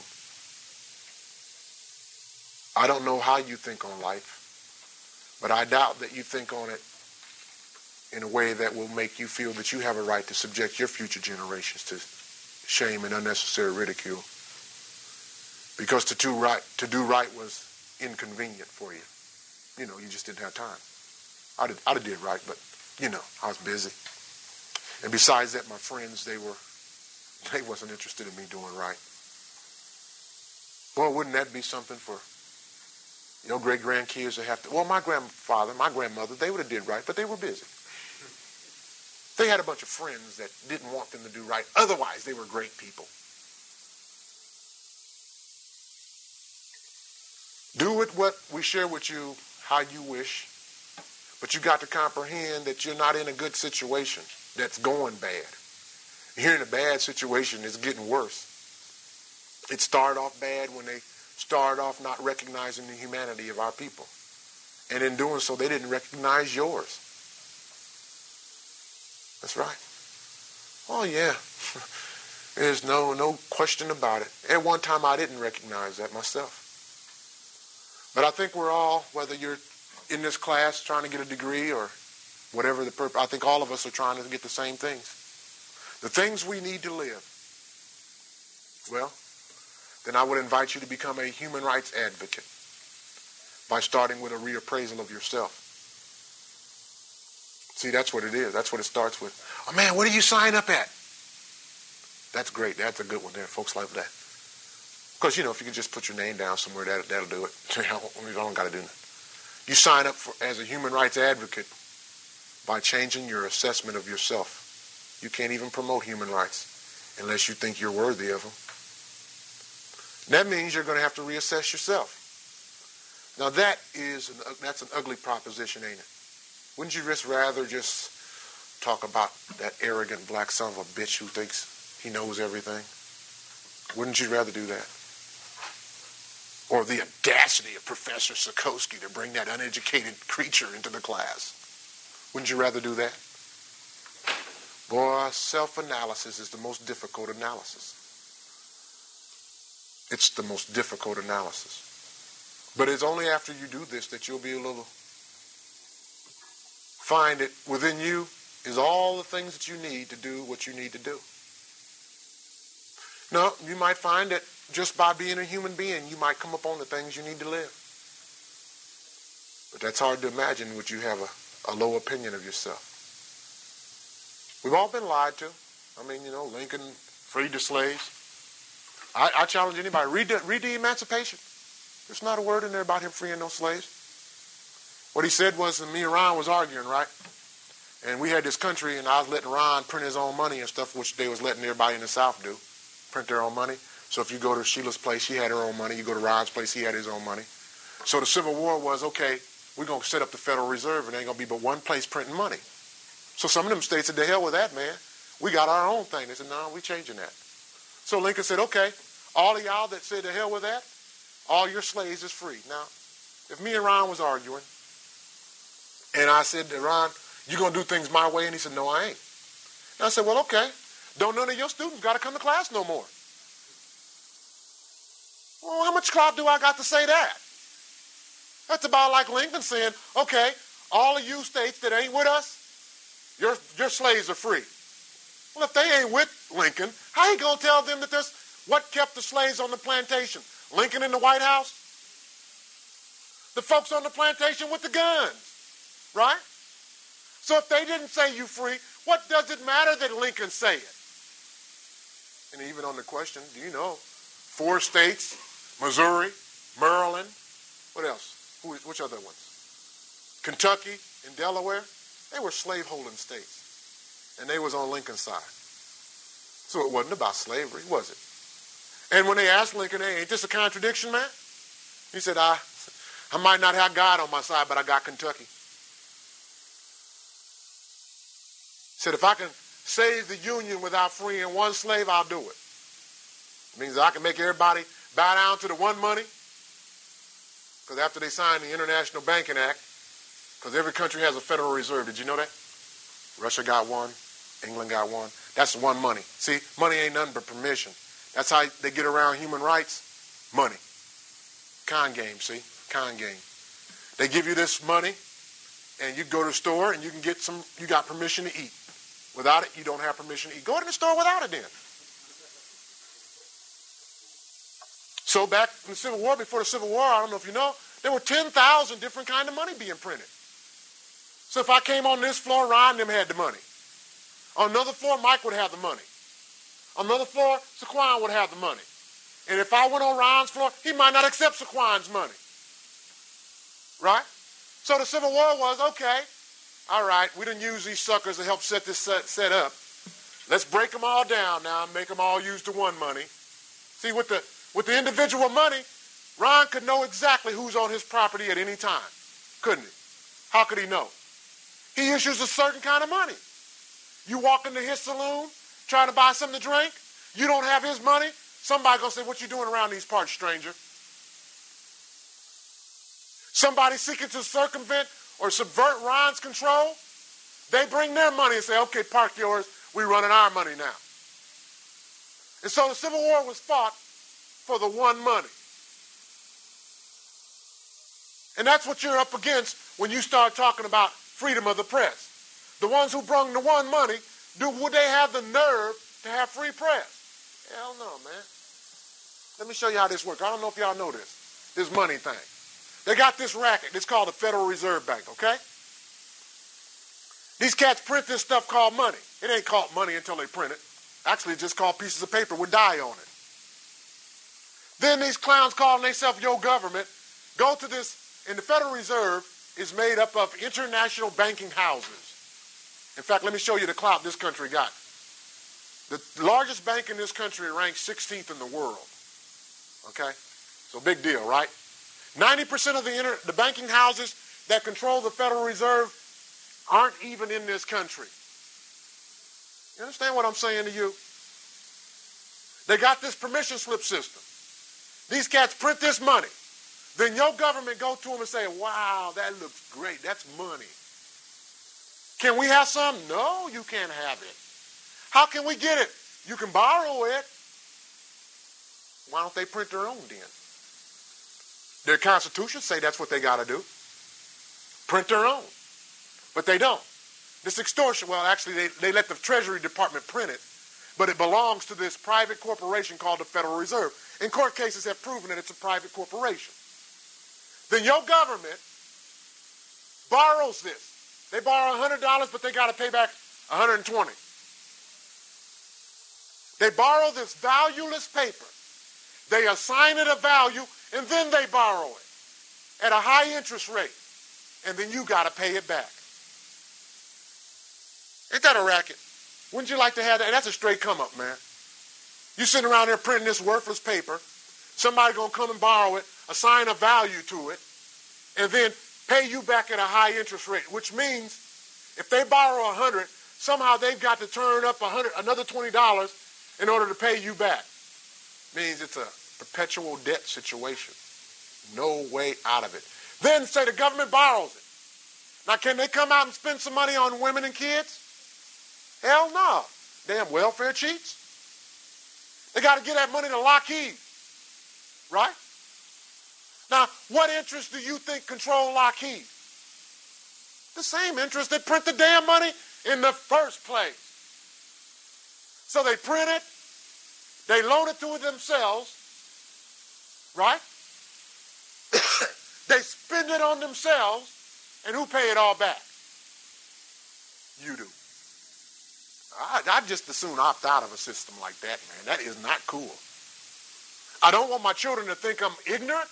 A: I don't know how you think on life, but I doubt that you think on it in a way that will make you feel that you have a right to subject your future generations to shame and unnecessary ridicule. Because to do right was inconvenient for you. You know, you just didn't have time. I'd have did right, but, you know, I was busy. And besides that, my friends, they wasn't interested in me doing right. Well, wouldn't that be something for your great-grandkids to have to... Well, my grandfather, my grandmother, they would have did right, but they were busy. They had a bunch of friends that didn't want them to do right. Otherwise, they were great people. Do it what we share with you how you wish, but you got to comprehend that you're not in a good situation that's going bad. You're in a bad situation that's getting worse. It started off bad when they started off not recognizing the humanity of our people. And in doing so, they didn't recognize yours. That's right. Oh, yeah. There's no question about it. At one time, I didn't recognize that myself. But I think we're all, whether you're in this class trying to get a degree or whatever the purpose, I think all of us are trying to get the same things. The things we need to live. Well, then I would invite you to become a human rights advocate by starting with a reappraisal of yourself. See, that's what it is. That's what it starts with. Oh, man, what do you sign up at? That's great. That's a good one there. Folks like that. Because, if you can just put your name down somewhere, that'll do it. You don't got to do that. You sign up as a human rights advocate by changing your assessment of yourself. You can't even promote human rights unless you think you're worthy of them. That means you're going to have to reassess yourself. Now that's an ugly proposition, ain't it? Wouldn't you rather just talk about that arrogant black son of a bitch who thinks he knows everything? Wouldn't you rather do that? Or the audacity of Professor Sikorsky to bring that uneducated creature into the class? Wouldn't you rather do that? Boy, self-analysis is the most difficult analysis. It's the most difficult analysis. But it's only after you do this that you'll be find it within you is all the things that you need to do what you need to do. No, you might find that just by being a human being, you might come upon the things you need to live. But that's hard to imagine when you have a low opinion of yourself. We've all been lied to. I mean, Lincoln freed the slaves. I challenge anybody, read the Emancipation. There's not a word in there about him freeing no slaves. What he said was, me and Ron was arguing, right? And we had this country, and I was letting Ron print his own money and stuff, which they was letting everybody in the South do, print their own money. So if you go to Sheila's place, she had her own money. You go to Ron's place, he had his own money. So the Civil War was, okay, we're going to set up the Federal Reserve, and there ain't going to be but one place printing money. So some of them states said, the hell with that, man. We got our own thing. They said, no, we changing that. So Lincoln said, okay, all of y'all that said the hell with that, all your slaves is free. Now, if me and Ron was arguing, and I said to Ron, you going to do things my way? And he said, no, I ain't. And I said, well, okay. Don't none of your students got to come to class no more. Well, how much clout do I got to say that? That's about like Lincoln saying, okay, all of you states that ain't with us, your slaves are free. Well, if they ain't with Lincoln, how you going to tell them that there's what kept the slaves on the plantation? Lincoln in the White House? The folks on the plantation with the guns, right? So if they didn't say you free, what does it matter that Lincoln say it? And even on the question, do you know, 4 states, Missouri, Maryland, what else? Which other ones? Kentucky and Delaware, they were slave-holding states. And they was on Lincoln's side. So it wasn't about slavery, was it? And when they asked Lincoln, hey, ain't this a contradiction, man? He said, I might not have God on my side, but I got Kentucky. He said, if I can save the Union without freeing one slave, I'll do it. It means I can make everybody bow down to the one money. Because after they signed the International Banking Act, because every country has a Federal Reserve. Did you know that? Russia got one. England got one. That's one money. See, money ain't nothing but permission. That's how they get around human rights. Money. Con game, see? Con game. They give you this money, and you go to the store, and you can get some, you got permission to eat. Without it, you don't have permission to eat. Go to the store without it then. So back in the Civil War, before the Civil War, I don't know if you know, there were 10,000 different kind of money being printed. So if I came on this floor, Ron and them had the money. On another floor, Mike would have the money. On another floor, Saquon would have the money. And if I went on Ron's floor, he might not accept Saquon's money. Right? So the Civil War was, okay, all right, we didn't use these suckers to help set this set up. Let's break them all down now and make them all use the one money. See, with the individual money, Ron could know exactly who's on his property at any time, couldn't he? How could he know? He issues a certain kind of money. You walk into his saloon trying to buy something to drink, you don't have his money, somebody gonna say, what you doing around these parts, stranger? Somebody seeking to circumvent or subvert Ron's control, they bring their money and say, okay, park yours, we running our money now. And so the Civil War was fought for the one money. And that's what you're up against when you start talking about freedom of the press. The ones who brung the one money, would they have the nerve to have free press? Hell no, man. Let me show you how this works. I don't know if y'all know this money thing. They got this racket. It's called the Federal Reserve Bank, okay? These cats print this stuff called money. It ain't called money until they print it. Actually, it's just called pieces of paper with dye on it. Then these clowns calling themselves your government go to this, and the Federal Reserve is made up of international banking houses. In fact, let me show you the clout this country got. The largest bank in this country ranks 16th in the world. Okay? So big deal, right? 90% of the banking houses that control the Federal Reserve aren't even in this country. You understand what I'm saying to you? They got this permission slip system. These cats print this money. Then your government go to them and say, wow, that looks great. That's money. Can we have some? No, you can't have it. How can we get it? You can borrow it. Why don't they print their own then? Their constitution say that's what they got to do. Print their own. But they don't. This extortion, well, actually, they let the Treasury Department print it, but it belongs to this private corporation called the Federal Reserve. And court cases have proven that it's a private corporation. Then your government borrows this. They borrow $100, but they got to pay back $120. They borrow this valueless paper. They assign it a value, and then they borrow it at a high interest rate. And then you got to pay it back. Ain't that a racket? Wouldn't you like to have that? That's a straight come up, man. You sitting around there printing this worthless paper. Somebody going to come and borrow it, assign a value to it, and then pay you back at a high interest rate, which means if they borrow 100, somehow they've got to turn up another $20 in order to pay you back. Means it's a perpetual debt situation. No way out of it. Then say the government borrows it. Now, can they come out and spend some money on women and kids? Hell no. Damn welfare cheats. They got to get that money to Lockheed. Right? Now, what interest do you think control Lockheed? The same interest that print the damn money in the first place. So they print it, they loan it to themselves, right? They spend it on themselves, and who pay it all back? You do. I'd just as soon opt out of a system like that, man. That is not cool. I don't want my children to think I'm ignorant.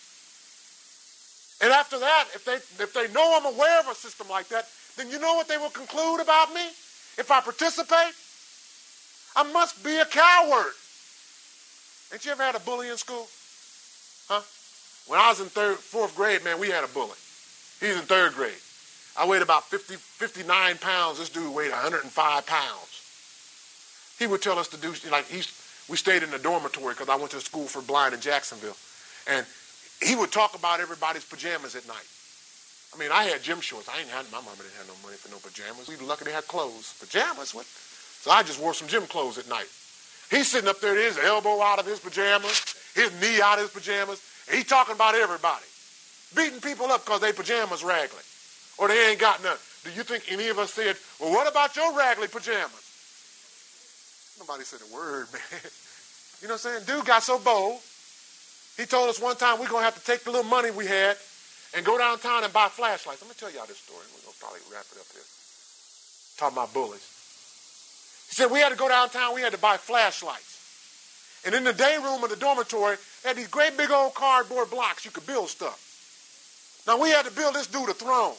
A: And after that, if they know I'm aware of a system like that, then you know what they will conclude about me? If I participate? I must be a coward. Ain't you ever had a bully in school? Huh? When I was in fourth grade, man, we had a bully. He was in third grade. I weighed about 59 pounds. This dude weighed 105 pounds. He would tell us to do, we stayed in the dormitory because I went to school for blind in Jacksonville. And he would talk about everybody's pajamas at night. I mean, I had gym shorts. My mama didn't have no money for no pajamas. We were lucky they had clothes. Pajamas? What? So I just wore some gym clothes at night. He's sitting up there, his elbow out of his pajamas, his knee out of his pajamas, and he's talking about everybody. Beating people up because their pajamas raggedy. Or they ain't got none. Do you think any of us said, well, what about your raggedy pajamas? Nobody said a word, man. You know what I'm saying? Dude got so bold. He told us one time we're going to have to take the little money we had and go downtown and buy flashlights. I'm going to tell y'all this story. We're going to probably wrap it up here. Talking about bullies. He said we had to go downtown. We had to buy flashlights. And in the day room of the dormitory, they had these great big old cardboard blocks you could build stuff. Now, we had to build this dude a throne.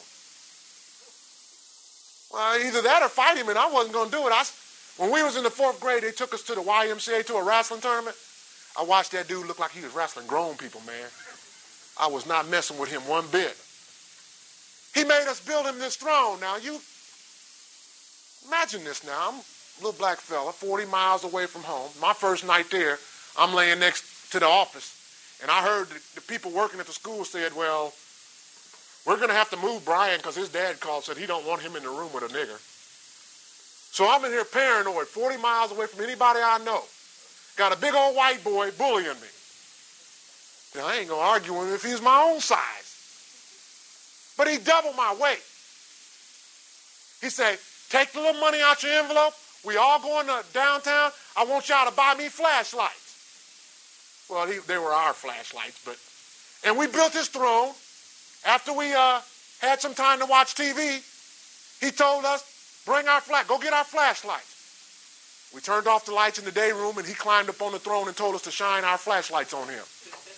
A: Well, either that or fight him, and I wasn't going to do it. When we was in the fourth grade, they took us to the YMCA to a wrestling tournament. I watched that dude look like he was wrestling grown people, man. I was not messing with him one bit. He made us build him this throne. Now, you imagine this now. I'm a little black fella, 40 miles away from home. My first night there, I'm laying next to the office, and I heard the people working at the school said, well, we're going to have to move Brian because his dad called, said he don't want him in the room with a nigger. So I'm in here paranoid, 40 miles away from anybody I know. Got a big old white boy bullying me. Now, I ain't going to argue with him if he's my own size. But he doubled my weight. He said, take the little money out your envelope. We all going to downtown. I want y'all to buy me flashlights. Well, they were our flashlights, and we built this throne. After we had some time to watch TV, he told us, go get our flashlights. We turned off the lights in the day room, and he climbed up on the throne and told us to shine our flashlights on him.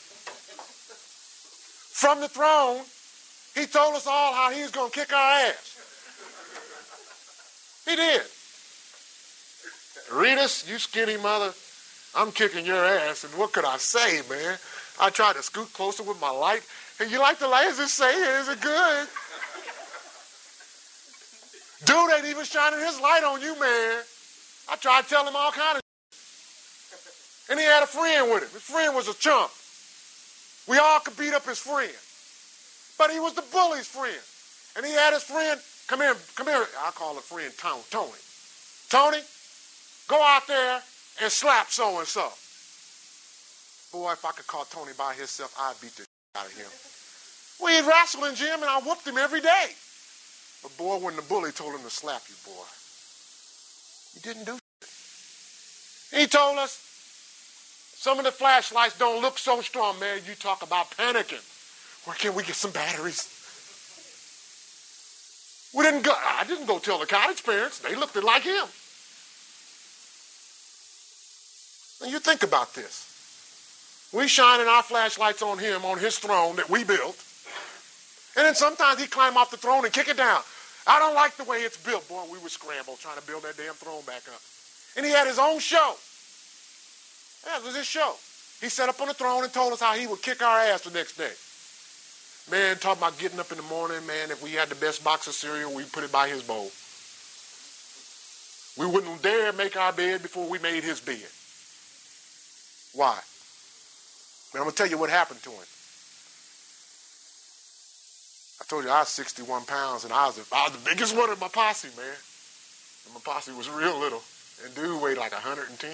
A: From the throne, he told us all how he was going to kick our ass. He did. Ritas, you skinny mother, I'm kicking your ass, and what could I say, man? I tried to scoot closer with my light. Hey, you like the light? Is it saying? Is it good? Dude ain't even shining his light on you, man. I tried to tell him all kind of shit. And he had a friend with him. His friend was a chump. We all could beat up his friend. But he was the bully's friend. And he had his friend, come here. I call a friend Tony. Tony, go out there and slap so-and-so. Boy, if I could call Tony by himself, I'd beat the shit out of him. We'd wrestle in gym, and I whooped him every day. But boy, when the bully told him to slap you, boy, he didn't do shit. He told us some of the flashlights don't look so strong, man. You talk about panicking. Where can we get some batteries? I didn't go tell the cottage parents. They looked like him. Now you think about this. We shining our flashlights on him, on his throne that we built. And then sometimes he'd climb off the throne and kick it down. I don't like the way it's built. Boy, we would scramble trying to build that damn throne back up. And he had his own show. That was his show. He sat up on the throne and told us how he would kick our ass the next day. Man, talking about getting up in the morning, man, if we had the best box of cereal, we'd put it by his bowl. We wouldn't dare make our bed before we made his bed. Why? Man, I'm going to tell you what happened to him. I told you I was 61 pounds, and I was the biggest one in my posse, man. And my posse was real little, and dude weighed like 110.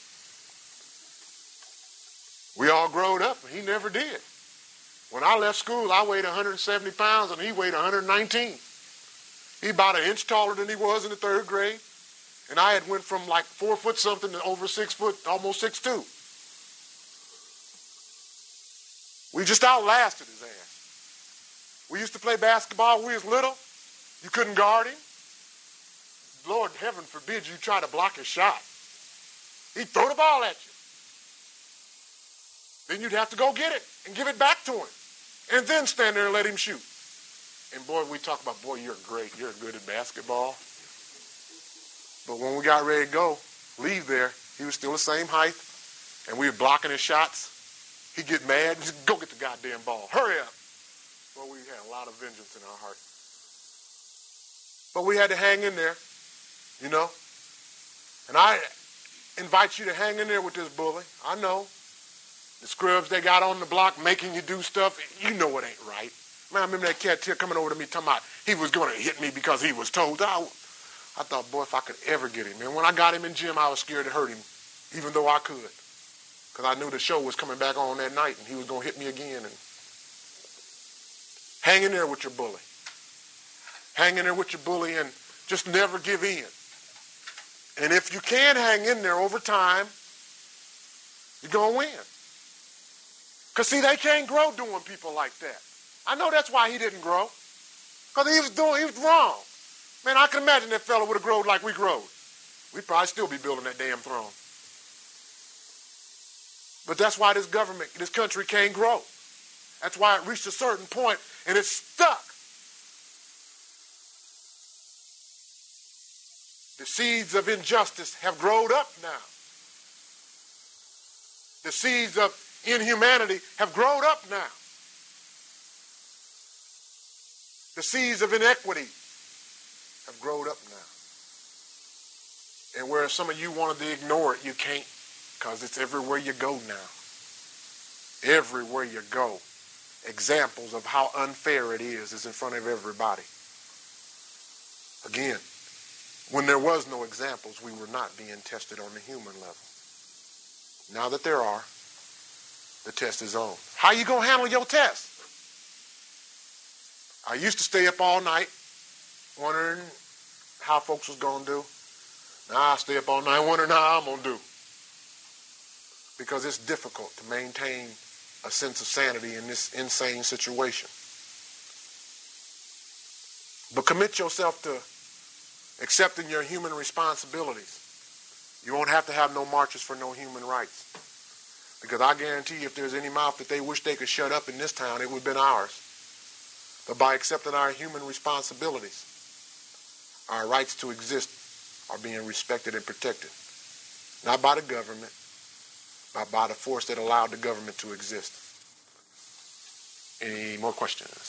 A: We all growed up, and he never did. When I left school, I weighed 170 pounds, and he weighed 119. He about an inch taller than he was in the third grade, and I had went from like 4 foot something to over 6 foot, almost 6'2". We just outlasted his ass. We used to play basketball when we was little. You couldn't guard him. Lord, heaven forbid you try to block his shot. He'd throw the ball at you. Then you'd have to go get it and give it back to him. And then stand there and let him shoot. And boy, we talk about, boy, you're great. You're good at basketball. But when we got ready to go, leave there, he was still the same height. And we were blocking his shots. He'd get mad. Just go get the goddamn ball. Hurry up. Well, we had a lot of vengeance in our heart. But we had to hang in there, you know. And I invite you to hang in there with this bully. I know. The scrubs they got on the block making you do stuff, you know it ain't right. Man, I remember that cat coming over to me talking about he was going to hit me because he was told. I thought, boy, if I could ever get him. And when I got him in gym, I was scared to hurt him, even though I could. Because I knew the show was coming back on that night and he was going to hit me again. And hang in there with your bully. Hang in there with your bully and just never give in. And if you can hang in there over time, you're going to win. Because, see, they can't grow doing people like that. I know that's why he didn't grow. Because he was wrong. Man, I can imagine that fella would have grown like we growed. We'd probably still be building that damn throne. But that's why this government, this country can't grow. That's why it reached a certain point and it's stuck. The seeds of injustice have grown up now. The seeds of inhumanity have grown up now. The seeds of inequity have grown up now. And where some of you wanted to ignore it, you can't, because it's everywhere you go now. Everywhere you go, examples of how unfair it is in front of everybody. Again, when there was no examples, we were not being tested on the human level. Now that there are, the test is on. How you going to handle your test? I used to stay up all night wondering how folks was going to do. Now I stay up all night wondering how I'm going to do. Because it's difficult to maintain a sense of sanity in this insane situation. But commit yourself to accepting your human responsibilities. You won't have to have no marches for no human rights. Because I guarantee you, if there's any mouth that they wish they could shut up in this town, it would have been ours. But by accepting our human responsibilities, our rights to exist are being respected and protected. Not by the government, but by the force that allowed the government to exist. Any more questions?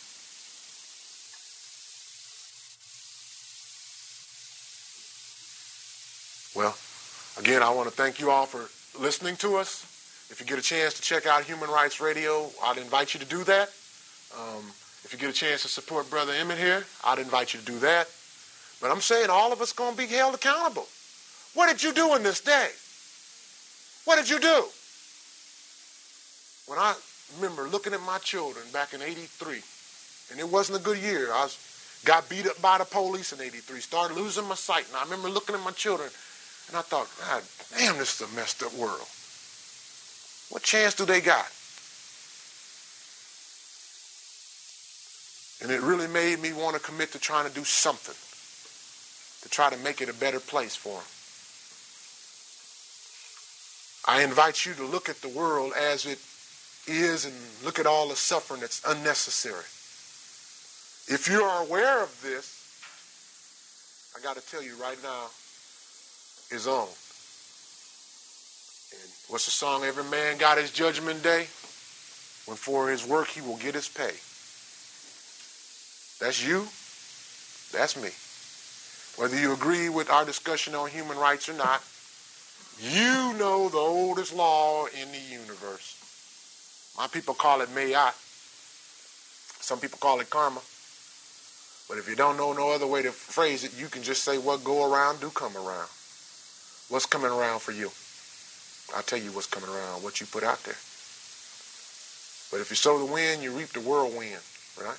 A: Well, again, I want to thank you all for listening to us. If you get a chance to check out Human Rights Radio, I'd invite you to do that. If you get a chance to support Brother Emmett here, I'd invite you to do that. But I'm saying all of us going to be held accountable. What did you do in this day? What did you do? When I remember looking at my children back in 83, and it wasn't a good year. I got beat up by the police in 83, started losing my sight. And I remember looking at my children, and I thought, God damn, this is a messed up world. What chance do they got? And it really made me want to commit to trying to do something to try to make it a better place for them. I invite you to look at the world as it is and look at all the suffering that's unnecessary. If you are aware of this, I got to tell you right now, is on. And what's the song? Every man got his judgment day, when for his work he will get his pay. That's you. That's me. Whether you agree with our discussion on human rights or not, you know the oldest law in the universe. My people call it Mayat. Some people call it karma. But if you don't know no other way to phrase it, you can just say, what go around do come around. What's coming around for you? I'll tell you what's coming around, what you put out there. But if you sow the wind, you reap the whirlwind, right?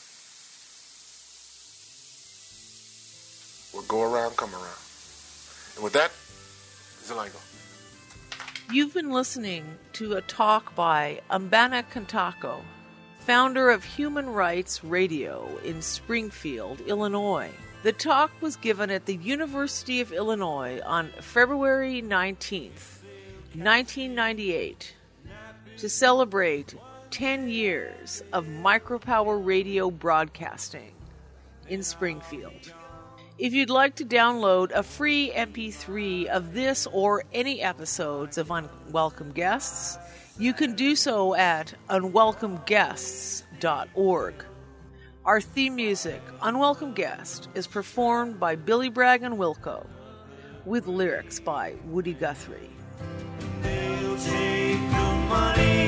A: What go around, come around. And with that, Zelenko.
F: You've been listening to a talk by Mbana Kantako, founder of Human Rights Radio in Springfield, Illinois. The talk was given at the University of Illinois on February 19th, 1998, to celebrate 10 years of micropower radio broadcasting in Springfield. If you'd like to download a free MP3 of this or any episodes of Unwelcome Guests, you can do so at unwelcomeguests.org. Our theme music, Unwelcome Guest, is performed by Billy Bragg and Wilco, with lyrics by Woody Guthrie.
G: They'll take the money